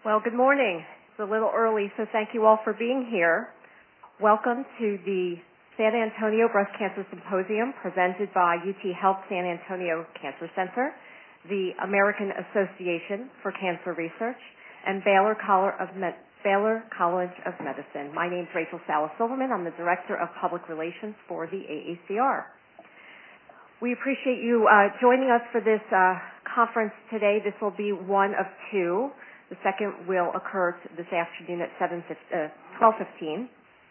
Well, good morning. It's a little early, so thank you all for being here. Welcome to the San Antonio Breast Cancer Symposium presented by UT Health San Antonio Cancer Center, the American Association for Cancer Research, and Baylor College of Medicine. My name is Rachel Salas-Silverman. I'm the Director of Public Relations for the AACR. We appreciate you joining us for this conference today. This will be one of two. The second will occur this afternoon at 12:15.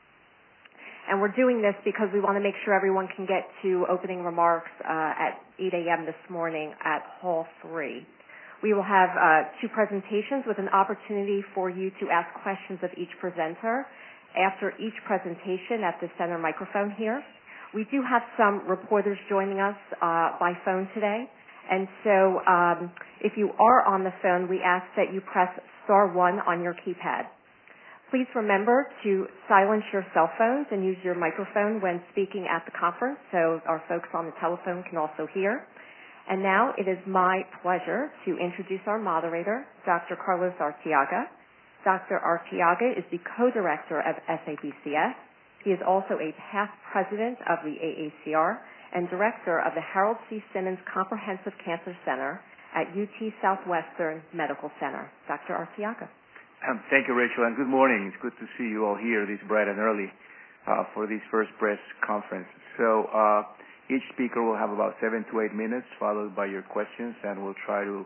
And we're doing this because we want to make sure everyone can get to opening remarks at 8 a.m. this morning at Hall 3. We will have two presentations with an opportunity for you to ask questions of each presenter after each presentation at the center microphone here. We do have some reporters joining us by phone today. And so if you are on the phone, we ask that you press star 1 on your keypad. Please remember to silence your cell phones and use your microphone when speaking at the conference so our folks on the telephone can also hear. And now it is my pleasure to introduce our moderator, Dr. Carlos Arteaga. Dr. Arteaga is the co-director of SABCS. He is also a past president of the AACR and director of the Harold C. Simmons Comprehensive Cancer Center at UT Southwestern Medical Center. Dr. Arteaga. Thank you, Rachel, and good morning. It's good to see you all here this bright and early for this first breast conference. So each speaker will have about 7 to 8 minutes, followed by your questions, and we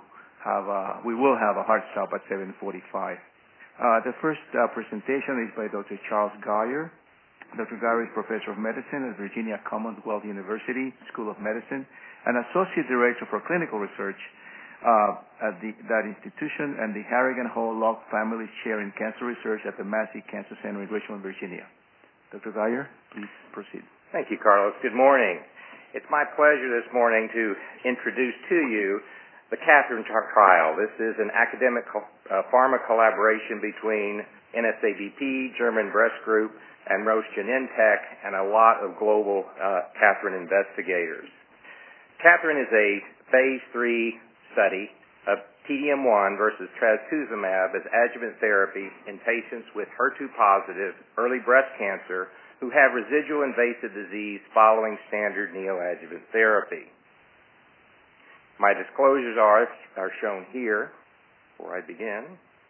will have a hard stop at 7:45. The first presentation is by Dr. Charles Guyer. Dr. Guyer is Professor of Medicine at Virginia Commonwealth University School of Medicine and Associate Director for Clinical Research at that institution, and the Harrigan Hall Locke Family Chair in Cancer Research at the Massey Cancer Center in Richmond, Virginia. Dr. Guyer, please proceed. Thank you, Carlos. Good morning. It's my pleasure this morning to introduce to you the Catherine trial. This is an academic pharma collaboration between NSABP, German Breast Group, and Roche Genentech, and a lot of global Catherine investigators. Catherine is a phase 3 study of TDM1 versus trastuzumab as adjuvant therapy in patients with HER2-positive early breast cancer who have residual invasive disease following standard neoadjuvant therapy. My disclosures are shown here before I begin.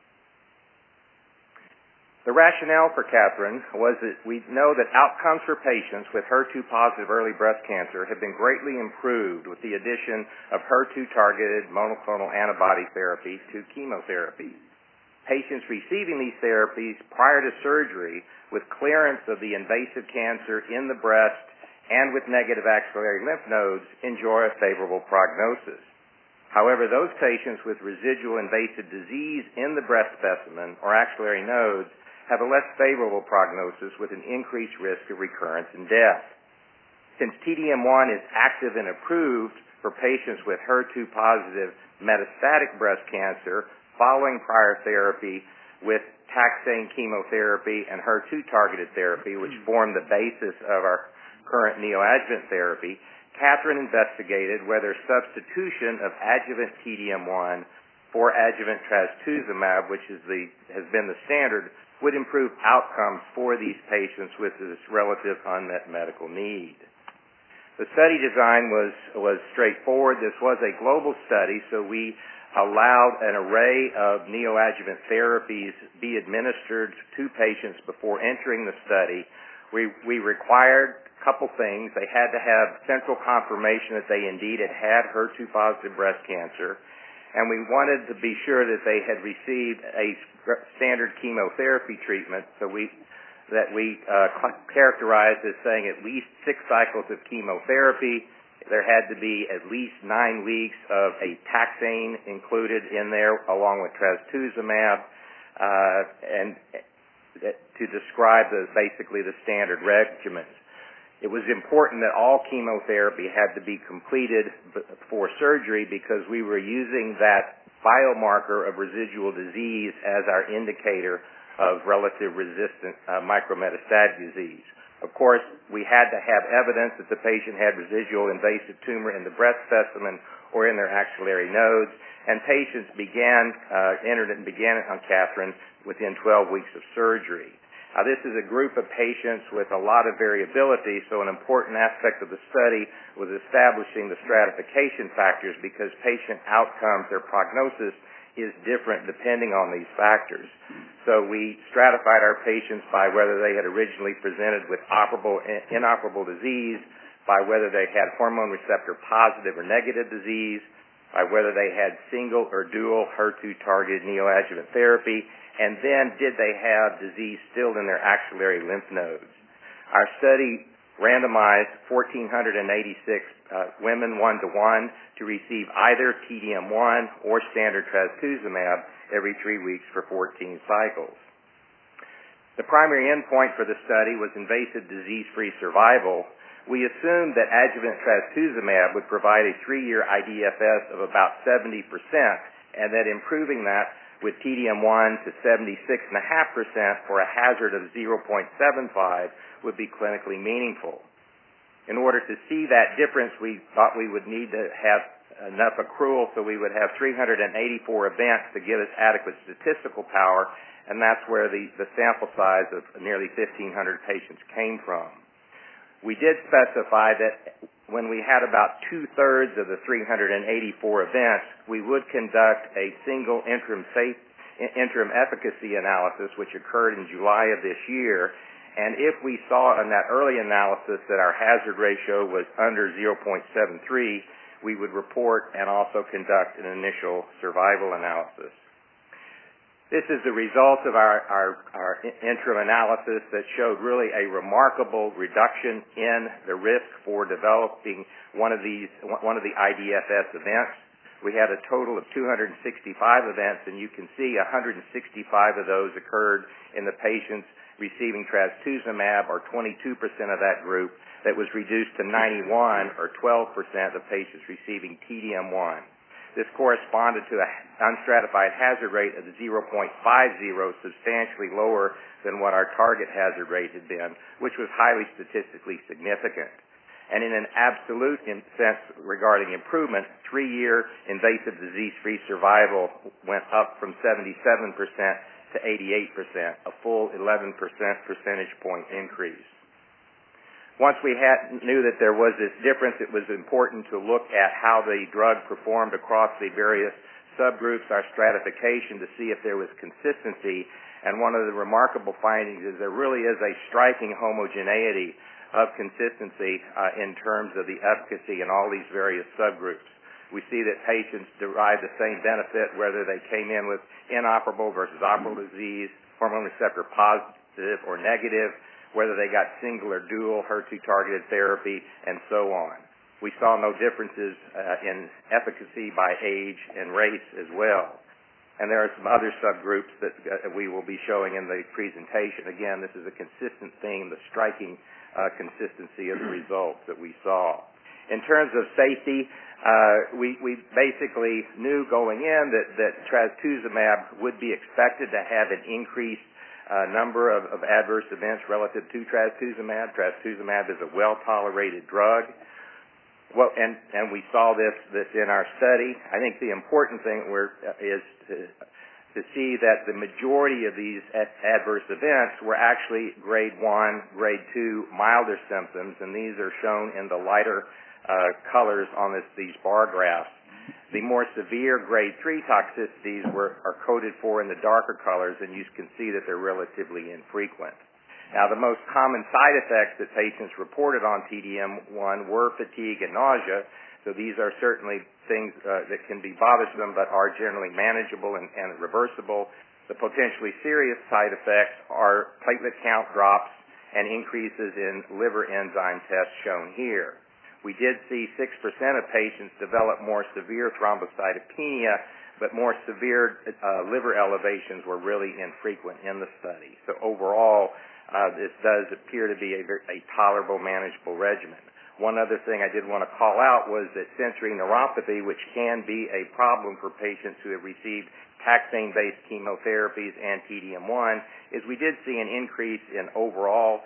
The rationale for Catherine was that we know that outcomes for patients with HER2-positive early breast cancer have been greatly improved with the addition of HER2-targeted monoclonal antibody therapy to chemotherapy. Patients receiving these therapies prior to surgery with clearance of the invasive cancer in the breast and with negative axillary lymph nodes enjoy a favorable prognosis. However, those patients with residual invasive disease in the breast specimen or axillary nodes have a less favorable prognosis with an increased risk of recurrence and death. Since TDM1 is active and approved for patients with HER2-positive metastatic breast cancer following prior therapy with taxane chemotherapy and HER2-targeted therapy, which form the basis of our current neoadjuvant therapy, Catherine investigated whether substitution of adjuvant TDM1 for adjuvant trastuzumab, which has been the standard, would improve outcomes for these patients with this relative unmet medical need. The study design was straightforward. This was a global study, so we allowed an array of neoadjuvant therapies be administered to patients before entering the study. We required a couple things. They had to have central confirmation that they indeed had HER2-positive breast cancer, and we wanted to be sure that they had received a standard chemotherapy treatment, so we characterized as saying at least 6 cycles of chemotherapy. There had to be at least 9 weeks of a taxane included in there along with trastuzumab, and to describe basically the standard regimens. It was important that all chemotherapy had to be completed before surgery because we were using that biomarker of residual disease as our indicator of relative resistant micrometastatic disease. Of course, we had to have evidence that the patient had residual invasive tumor in the breast specimen or in their axillary nodes, and patients began on Catherine within 12 weeks of surgery. This is a group of patients with a lot of variability, so an important aspect of the study was establishing the stratification factors because patient outcomes, their prognosis, is different depending on these factors. So we stratified our patients by whether they had originally presented with operable and inoperable disease, by whether they had hormone receptor positive or negative disease, by whether they had single or dual HER2-targeted neoadjuvant therapy, and then did they have disease still in their axillary lymph nodes. Our study randomized 1,486 women 1-to-1 to receive either TDM1 or standard trastuzumab every 3 weeks for 14 cycles. The primary endpoint for the study was invasive disease-free survival. We assumed that adjuvant trastuzumab would provide a 3-year IDFS of about 70%, and that improving that with TDM1 to 76.5% for a hazard of 0.75 would be clinically meaningful. In order to see that difference, we thought we would need to have enough accrual, so we would have 384 events to give us adequate statistical power, and that's where the sample size of nearly 1,500 patients came from. We did specify that when we had about 2/3 of the 384 events, we would conduct a single interim efficacy analysis, which occurred in July of this year. And if we saw in that early analysis that our hazard ratio was under 0.73, we would report and also conduct an initial survival analysis. This is the result of our interim analysis that showed really a remarkable reduction in the risk for developing one of the IDFS events. We had a total of 265 events, and you can see 165 of those occurred in the patients receiving trastuzumab, or 22% of that group, that was reduced to 91, or 12% of patients receiving TDM1. This corresponded to an unstratified hazard rate of 0.50, substantially lower than what our target hazard rate had been, which was highly statistically significant. And in an absolute sense regarding improvement, 3-year invasive disease-free survival went up from 77% to 88%, a full 11 percentage point increase. Once we knew that there was this difference, it was important to look at how the drug performed across the various subgroups, our stratification, to see if there was consistency. And one of the remarkable findings is there really is a striking homogeneity of consistency in terms of the efficacy in all these various subgroups. We see that patients derive the same benefit whether they came in with inoperable versus operable disease, hormone receptor positive or negative, whether they got single or dual HER2-targeted therapy, and so on. We saw no differences in efficacy by age and race as well. And there are some other subgroups that we will be showing in the presentation. Again, this is a consistent theme, the striking consistency of the results that we saw. In terms of safety, we basically knew going in that trastuzumab would be expected to have an increased number of adverse events relative to trastuzumab. Trastuzumab is a well-tolerated drug. Well, and we saw this in our study. I think the important thing is to see that the majority of these adverse events were actually grade 1, grade 2 milder symptoms, and these are shown in the lighter colors on these bar graphs. The more severe grade 3 toxicities are coded for in the darker colors, and you can see that they're relatively infrequent. Now, the most common side effects that patients reported on TDM1 were fatigue and nausea, so these are certainly things that can be bothersome but are generally manageable and reversible. The potentially serious side effects are platelet count drops and increases in liver enzyme tests shown here. We did see 6% of patients develop more severe thrombocytopenia, but more severe liver elevations were really infrequent in the study. So overall, this does appear to be a tolerable, manageable regimen. One other thing I did want to call out was that sensory neuropathy, which can be a problem for patients who have received taxane-based chemotherapies and TDM1, is we did see an increase in overall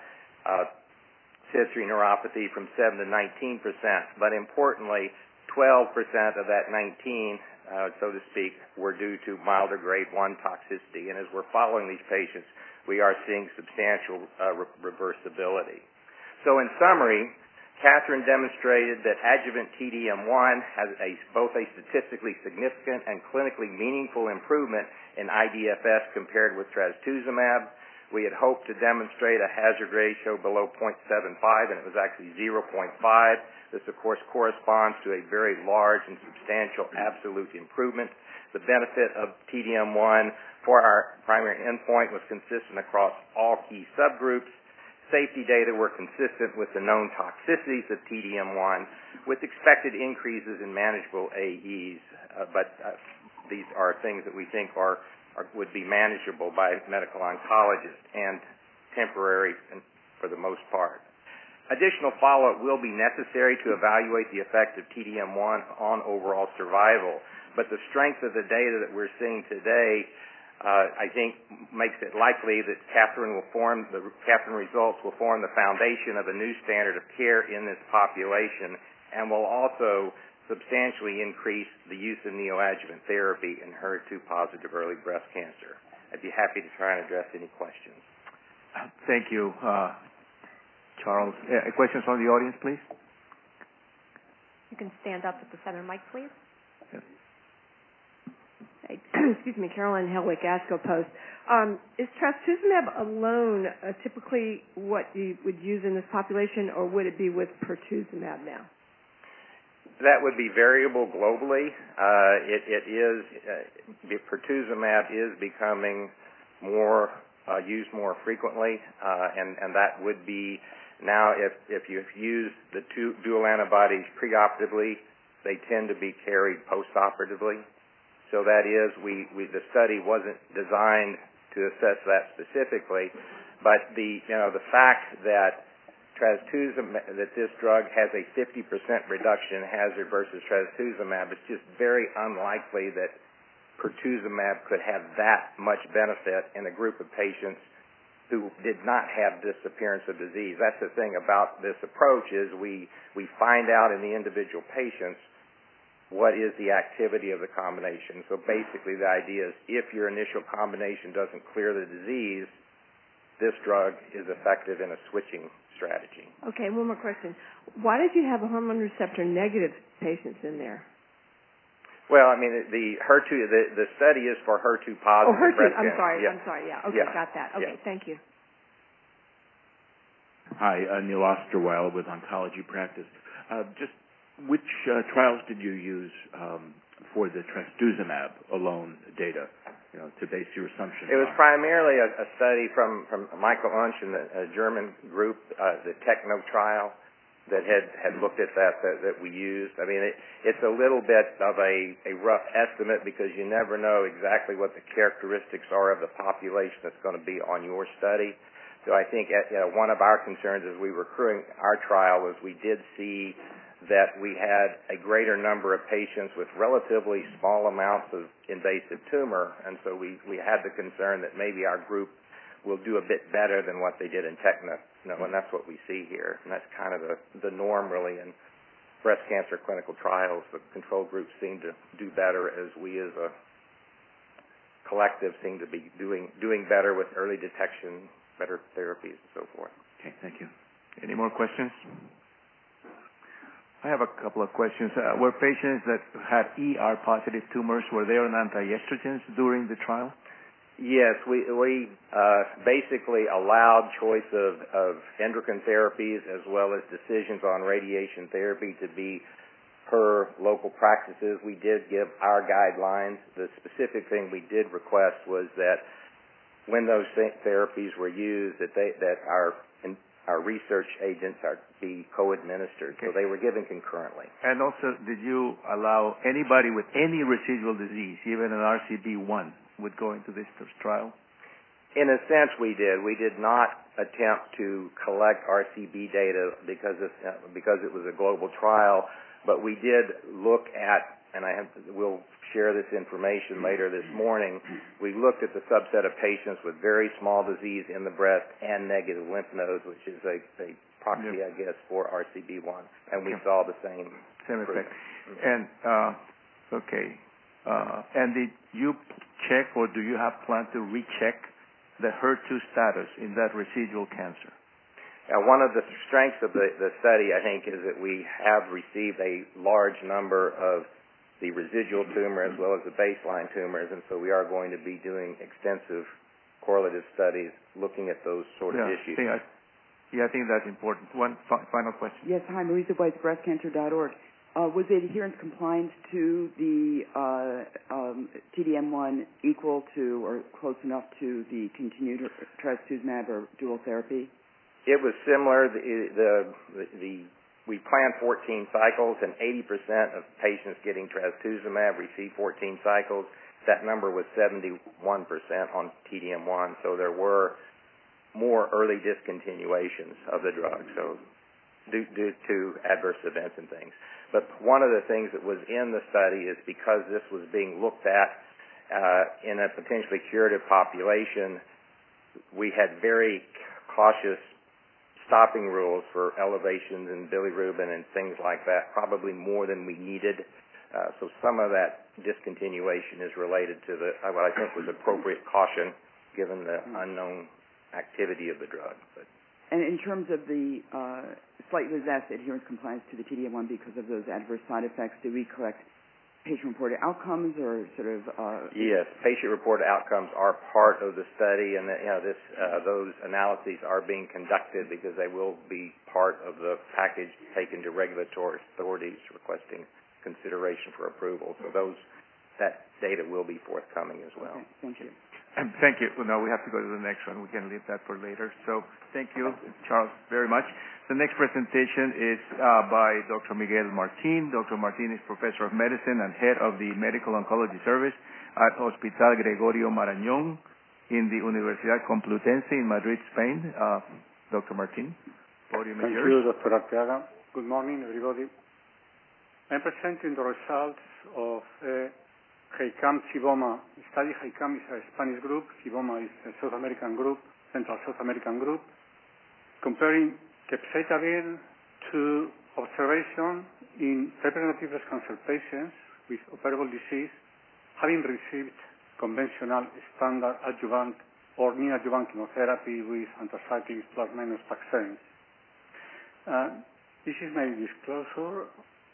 sensory neuropathy from 7 to 19%, but importantly, 12% of that 19 so to speak, were due to milder grade 1 toxicity. And as we're following these patients, we are seeing substantial reversibility. So in summary, Catherine demonstrated that adjuvant TDM1 has both a statistically significant and clinically meaningful improvement in IDFS compared with trastuzumab. We had hoped to demonstrate a hazard ratio below 0.75, and it was actually 0.5. This, of course, corresponds to a very large and substantial absolute improvement. The benefit of TDM1 for our primary endpoint was consistent across all key subgroups. Safety data were consistent with the known toxicities of TDM1, with expected increases in manageable AEs, but these are things that we think would be manageable by medical oncologists and temporary for the most part. Additional follow-up will be necessary to evaluate the effect of TDM1 on overall survival, but the strength of the data that we're seeing today I think makes it likely that Catherine results will form the foundation of a new standard of care in this population and will also substantially increase the use of neoadjuvant therapy in HER2-positive early breast cancer. I'd be happy to try and address any questions. Thank you, Charles. Questions from the audience, please? You can stand up at the center mic, please. Yes. Excuse me, Caroline Helwick, ASCO Post. Is trastuzumab alone typically what you would use in this population, or would it be with pertuzumab now? That would be variable globally. Pertuzumab is becoming used more frequently, and that would be now if you've used the two dual antibodies preoperatively, they tend to be carried postoperatively. So that is, the study wasn't designed to assess that specifically, but the fact that that this drug has a 50% reduction in hazard versus trastuzumab, it's just very unlikely that pertuzumab could have that much benefit in a group of patients who did not have this appearance of disease. That's the thing about this approach is we find out in the individual patients what is the activity of the combination. So basically the idea is if your initial combination doesn't clear the disease, this drug is effective in a switching strategy. Okay, one more question. Why did you have a hormone receptor negative patients in there? Well, I mean, the HER2, the study is for HER2 positive. Oh, HER2. breast I'm cancer. sorry. Yeah. Okay, Yeah. got that. Okay, Yeah. thank you. Hi, Neil Osterweiler with Oncology Practice. Just which trials did you use for the trastuzumab alone data, to base your assumptions It was on? primarily a study from Michael Unsch and a German group, the Techno trial, that had looked at that we used. I mean, it's a little bit of a rough estimate because you never know exactly what the characteristics are of the population that's going to be on your study. So I think one of our concerns as we were accruing our trial was we did see that we had a greater number of patients with relatively small amounts of invasive tumor, and so we had the concern that maybe our group will do a bit better than what they did in Techno, and that's what we see here. And that's kind of the norm, really, in breast cancer clinical trials. The control groups seem to do better as we as a collective seem to be doing better with early detection, better therapies, and so forth. Okay, thank you. Any more questions? I have a couple of questions. Were patients that had ER-positive tumors, were they on anti-estrogens during the trial? Yes, we basically allowed choice of endocrine therapies as well as decisions on radiation therapy to be per local practices. We did give our guidelines. The specific thing we did request was that when those therapies were used, that our research agents are be co-administered, okay. So they were given concurrently. And also, did you allow anybody with any residual disease, even an RCB1, would go into this trial? In a sense, we did. We did not attempt to collect RCB data because it was a global trial, but we did look at, and we'll share this information later this morning, we looked at the subset of patients with very small disease in the breast and negative lymph nodes, which is a proxy, I guess, for RCB1, and we saw the same effect. Mm-hmm. And, okay. And did you check, or do you have plan to recheck the HER2 status in that residual cancer? One of the strengths of the study, I think, is that we have received a large number of the residual tumor as well as the baseline tumors, and so we are going to be doing extensive correlative studies looking at those sort of issues. I think that's important. One final question. Yes, hi, Marisa Weiss, breastcancer.org. Was the adherence compliance to the TDM1 equal to or close enough to the continued trastuzumab or dual therapy? It was similar. We planned 14 cycles, and 80% of patients getting trastuzumab received 14 cycles. That number was 71% on TDM1, so there were more early discontinuations of the drug, so due to adverse events and things. But one of the things that was in the study is because this was being looked at in a potentially curative population, we had very cautious stopping rules for elevations in bilirubin and things like that, probably more than we needed. So some of that discontinuation is related to what I think was appropriate caution given the unknown activity of the drug. And in terms of the slightly less adherence compliance to the TDM1 because of those adverse side effects, do we collect patient-reported outcomes or sort of? Yes, patient-reported outcomes are part of the study, and those analyses are being conducted because they will be part of the package taken to regulatory authorities requesting consideration for approval. So that data will be forthcoming as well. Okay, thank you. Thank you. Well, now we have to go to the next one. We can leave that for later. So thank you, Charles, very much. The next presentation is by Dr. Miguel Martin. Dr. Martin is Professor of Medicine and Head of the Medical Oncology Service at Hospital Gregorio Marañón in the Universidad Complutense in Madrid, Spain. Dr. Martin, podium is yours. Thank you, Dr. Arteaga. Good morning, everybody. I'm presenting the results of HICAM-CIBOMA study. HICAM is a Spanish group. CIBOMA is a South American group, Central South American group, comparing capecitabine to observation in triple-negative breast cancer patients with operable disease having received conventional standard adjuvant or neoadjuvant chemotherapy with anthracyclines plus minus taxanes. This is my disclosure.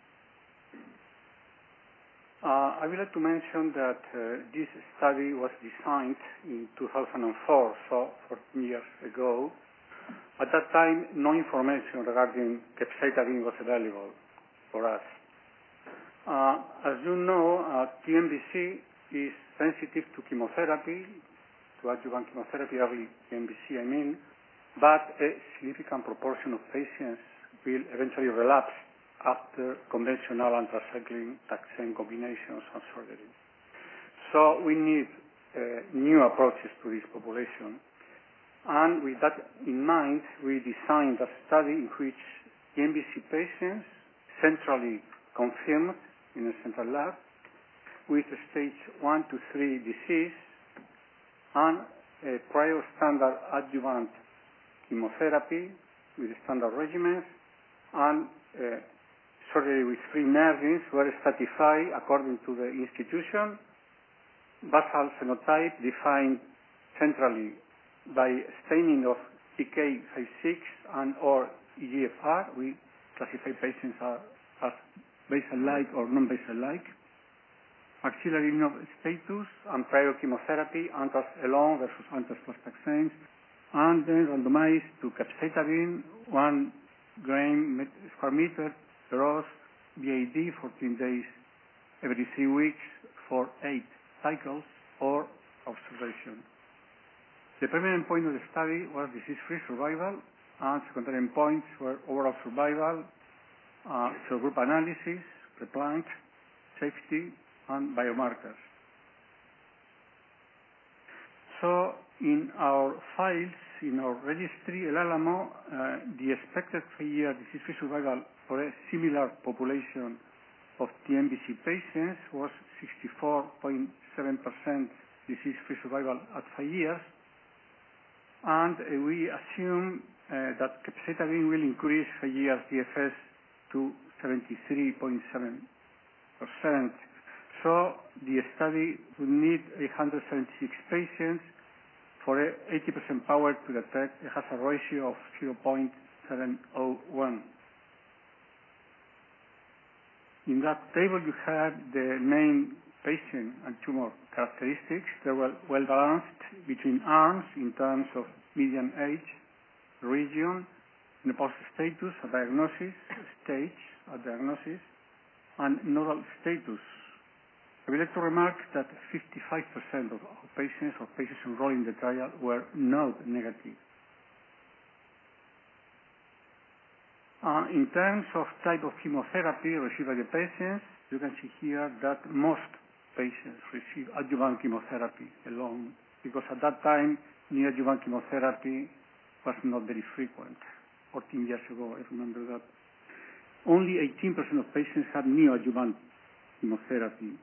I would like to mention that this study was designed in 2004, so 14 years ago. At that time, no information regarding capecitabine was available for us. As you know, TNBC is sensitive to chemotherapy, to adjuvant chemotherapy, early TNBC, but a significant proportion of patients will eventually relapse after conventional anthracycline taxane combinations and surgery. So we need new approaches to this population. And with that in mind, we designed a study in which TNBC patients centrally confirmed in a central lab with stage 1 to 3 disease and a prior standard adjuvant chemotherapy with standard regimens and surgery with free margins were stratified according to the institution. Basal phenotype defined centrally by staining of CK56 and or EGFR. We classify patients as basal-like or non-basal-like. Axillary lymph status and prior chemotherapy, antras alone versus antras plus taxanes, and then randomized to capecitabine, 1 gram square meter gross BID, 14 days every 3 weeks for 8 cycles or observation. The primary endpoint of the study was disease-free survival, and secondary endpoints were overall survival, subgroup analysis, pre-Planck, safety, and biomarkers. So in our files, in our registry, El Alamo, the expected 3-year disease-free survival for a similar population of TNBC patients was 64.7% disease-free survival at 5 years. And we assume that capecitabine will increase 5 years DFS to 73.7%. So the study would need 176 patients for 80% power to detect a hazard ratio of 0.701. In that table, you have the main patient and tumor characteristics. They were well balanced between arms in terms of median age, region, menopause status, a diagnosis, stage, a diagnosis, and nodal status. I would like to remark that 55% of patients or patients enrolled in the trial were node negative. In terms of type of chemotherapy received by the patients, you can see here that most patients receive adjuvant chemotherapy alone, because at that time, neoadjuvant chemotherapy was not very frequent. 14 years ago, I remember that. Only 18% of patients had neoadjuvant chemotherapy.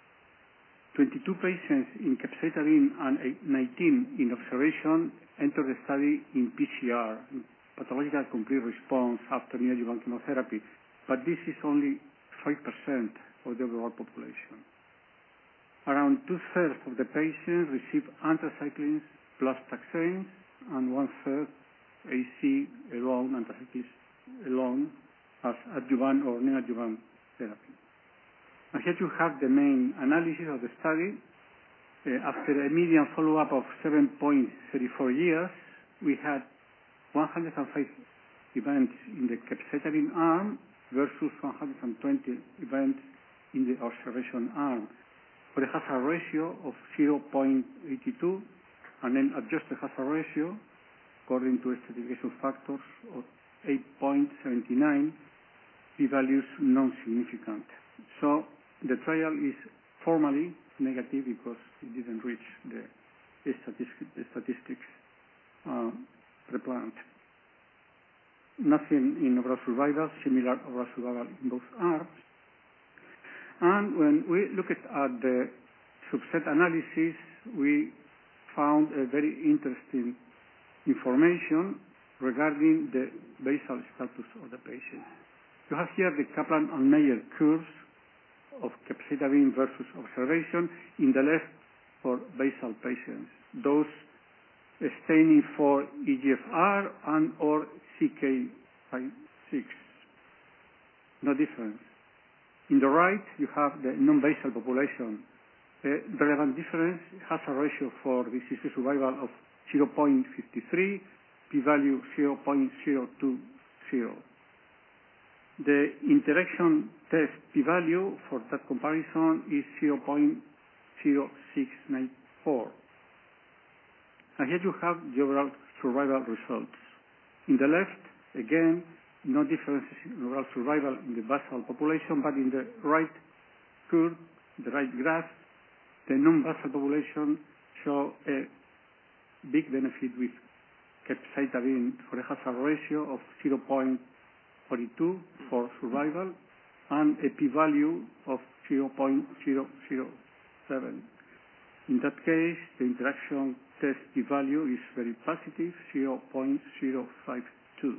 22 patients in capecitabine and 19 in observation entered the study in PCR, pathological complete response after neoadjuvant chemotherapy, but this is only 5% of the overall population. Around two-thirds of the patients receive anthracyclines plus taxanes, and one-third AC alone, anthracyclines alone, as adjuvant or neoadjuvant therapy. And here you have the main analysis of the study. After a median follow-up of 7.34 years, we had 105 events in the capecitabine arm versus 120 events in the observation arm, for a hazard ratio of 0.82, and then adjusted hazard ratio according to stratification factors of 8.79, p-values non-significant. So the trial is formally negative because it didn't reach the statistics pre-planned. Nothing in overall survival, similar overall survival in both arms. And when we looked at the subset analysis, we found a very interesting information regarding the basal status of the patients. You have here the Kaplan and Meier curves of capecitabine versus observation. In the left, for basal patients, those staining for EGFR and or CK5-6. No difference. In the right, you have the non-basal population. A relevant difference, hazard ratio for disease-free survival of 0.53, p-value 0.020. The interaction test p-value for that comparison is 0.0694. And here you have the overall survival results. In the left, again, no differences in overall survival in the basal population, but in the right curve, the right graph, the non-basal population show a big benefit with capecitabine for a hazard ratio of 0.42 for survival and a p-value of 0.007. In that case, the interaction test p-value is very positive, 0.052.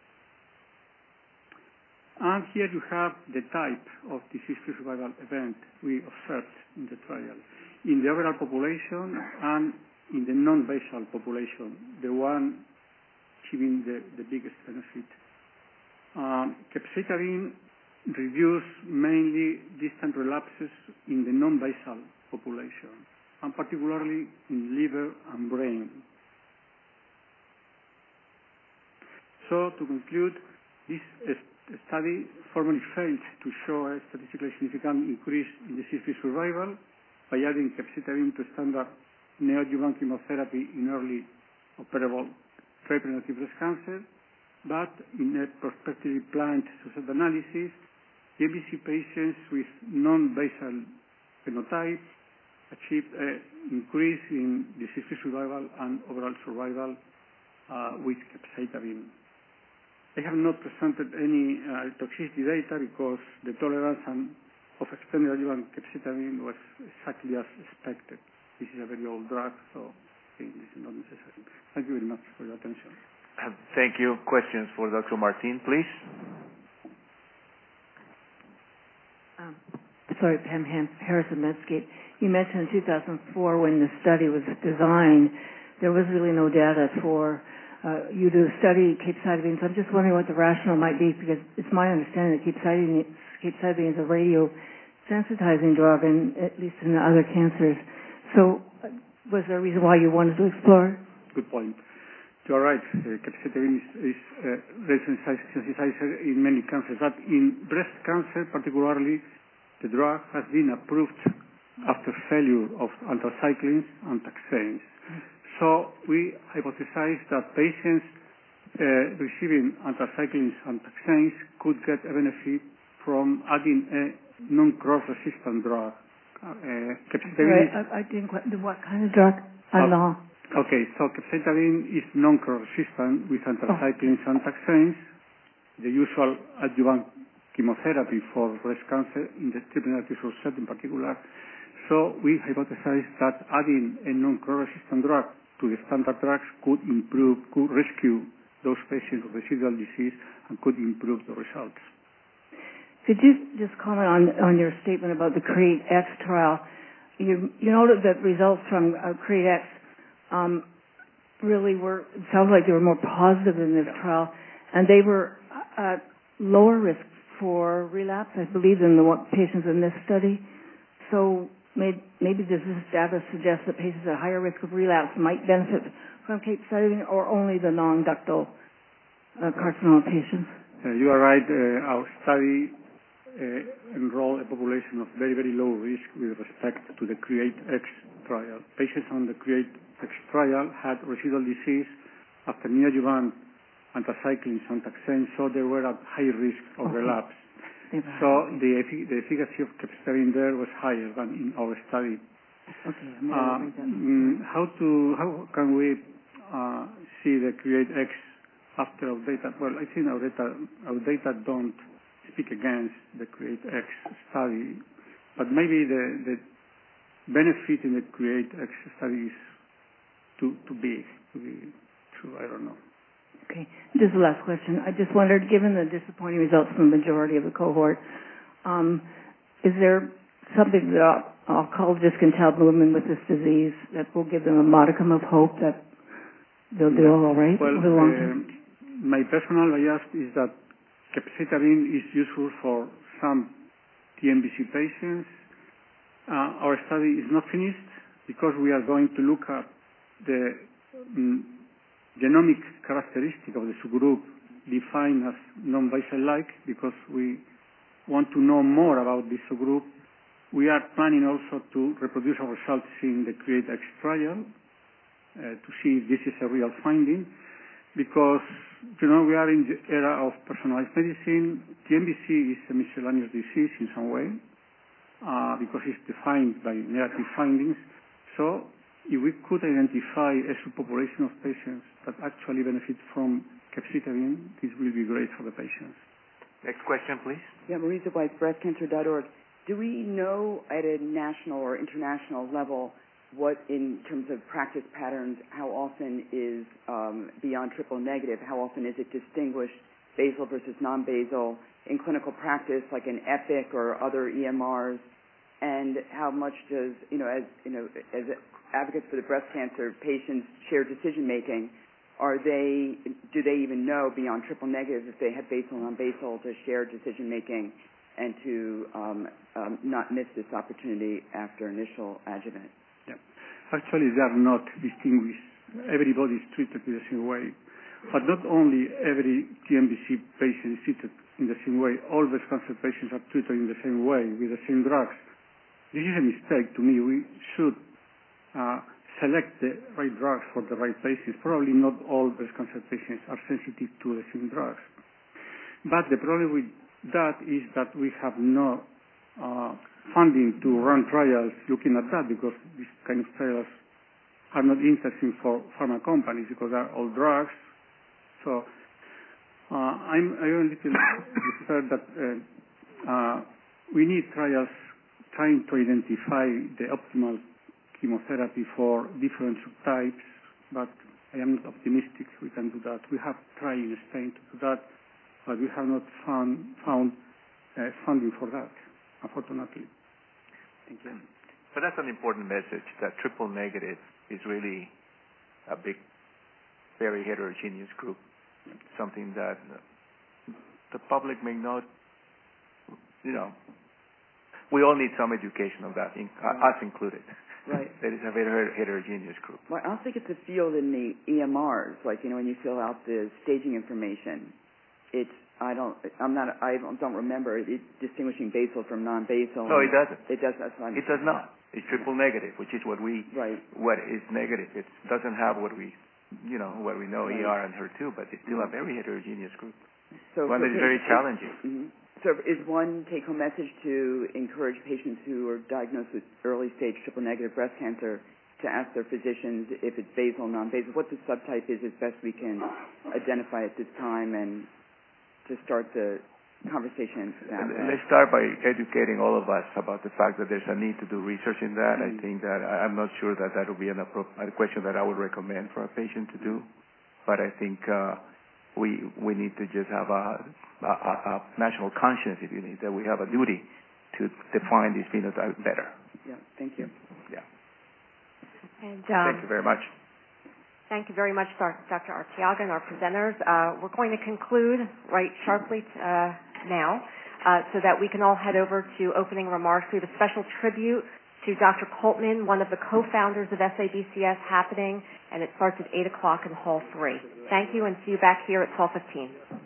And here you have the type of disease-free survival event we observed in the trial. In the overall population and in the non-basal population, the one achieving the biggest benefit. Capecitabine reduced mainly distant relapses in the non-basal population, and particularly in liver and brain. So, to conclude, this study formally failed to show a statistically significant increase in disease-free survival by adding capecitabine to standard neoadjuvant chemotherapy in early operable triple-negative breast cancer, but in a prospectively planned subset analysis, MBC patients with non-basal phenotype achieved an increase in disease-free survival and overall survival with capecitabine. I have not presented any toxicity data because the tolerance of extended adjuvant capecitabine was exactly as expected. This is a very old drug, so I think this is not necessary. Thank you very much for your attention. Thank you. Questions for Dr. Martin, please? sorry, Pam Harrison Medscape. You mentioned in 2004 when the study was designed, there was really no data for you to study capecitabine. So I'm just wondering what the rationale might be, because it's my understanding that capecitabine is a radio-sensitizing drug, and at least in other cancers. So was there a reason why you wanted to explore it? Good point. You are right. Capecitabine is a radio-sensitizer in many cancers, but in breast cancer particularly, the drug has been approved after failure of anthracyclines and taxanes. So we hypothesized that patients receiving anthracyclines and taxanes could get a benefit from adding a non-cross-resistant drug. Capecitabine. I didn't quite. What kind of drug? Okay, so capecitabine is non-cross-resistant with anthracyclines and taxanes, the usual adjuvant chemotherapy for breast cancer in the triple-negative set in particular. So we hypothesized that adding a non-cross-resistant drug to the standard drugs could rescue those patients with residual disease and could improve the results. Could you just comment on your statement about the CREATE-X trial? You noted that results from CREATE-X really it sounds like they were more positive in this trial, and they were lower risk for relapse, I believe, than the patients in this study. So maybe does this data suggest that patients at higher risk of relapse might benefit from capecitabine, or only the non-ductal carcinoma patients? You are right. Our study enrolled a population of very, very low risk with respect to the CREATE-X trial. Patients on the CREATE-X trial had residual disease after neoadjuvant anthracyclines and taxanes, so they were at high risk of relapse. So the efficacy of capecitabine there was higher than in our study. How can we see the CREATE-X after our data? Well, I think our data don't speak against the CREATE-X study, but maybe the benefit in the CREATE-X study is too big to be true. I don't know. Okay. Just the last question. I just wondered, given the disappointing results from the majority of the cohort, is there something that oncologists can tell women with this disease that will give them a modicum of hope that they'll do all right over the long term? My personal bias is that capecitabine is useful for some TNBC patients. Our study is not finished because we are going to look at the genomic characteristic of the subgroup defined as non-basal-like, because we want to know more about this subgroup. We are planning also to reproduce our results in the CREATE-X trial to see if this is a real finding, because we are in the era of personalized medicine. TNBC is a miscellaneous disease in some way because it's defined by negative findings. So if we could identify a subpopulation of patients that actually benefit from capecitabine, this will be great for the patients. Next question, please. Yeah, Marisa Weiss, breastcancer.org. Do we know at a national or international level what, in terms of practice patterns, how often is beyond triple negative, how often is it distinguished basal versus non-basal in clinical practice, like in EPIC or other EMRs? And how much does, as advocates for the breast cancer patients share decision making, do they even know beyond triple negative if they have basal and non-basal to share decision making and to not miss this opportunity after initial adjuvant? Yeah. Actually, they are not distinguished. Everybody is treated in the same way. But not only every TNBC patient is treated in the same way, all breast cancer patients are treated in the same way with the same drugs. This is a mistake to me. We should select the right drugs for the right patients. Probably not all breast cancer patients are sensitive to the same drugs. But the problem with that is that we have no funding to run trials looking at that, because these kind of trials are not interesting for pharma companies because they are all drugs. So I'm a little concerned that we need trials trying to identify the optimal chemotherapy for different subtypes, but I am not optimistic we can do that. We have tried in Spain to do that, but we have not found funding for that, unfortunately. Thank you. But that's an important message, that triple negative is really a big, very heterogeneous group, something that the public may not, we all need some education of that, us included. Right. That is a very heterogeneous group. Well, I don't think it's a field in the EMRs, like, when you fill out the staging information. I don't remember it distinguishing basal from non-basal. No, it doesn't. It does. That's what It does not. It's triple negative, which is what what is negative. It doesn't have what we know, right. ER and HER2, but it's still a very heterogeneous group. So one that is very challenging. Mm-hmm. So is one take-home message to encourage patients who are diagnosed with early-stage triple-negative breast cancer to ask their physicians if it's basal, non-basal, what the subtype is as best we can identify at this time, and to start the conversation that way? Let's start by educating all of us about the fact that there's a need to do research in that. Mm-hmm. I think that I'm not sure that will be a question that I would recommend for a patient to do, but I think we need to just have a national conscience, if you need, that we have a duty to define these phenotypes better. Yeah, thank you. Yeah. And thank you very much. Thank you very much, Dr. Arteaga and our presenters. We're going to conclude right sharply now so that we can all head over to opening remarks. We have a special tribute to Dr. Coltman, one of the co-founders of SABCS, happening, and it starts at 8 o'clock in Hall 3. Thank you, and see you back here at 12:15.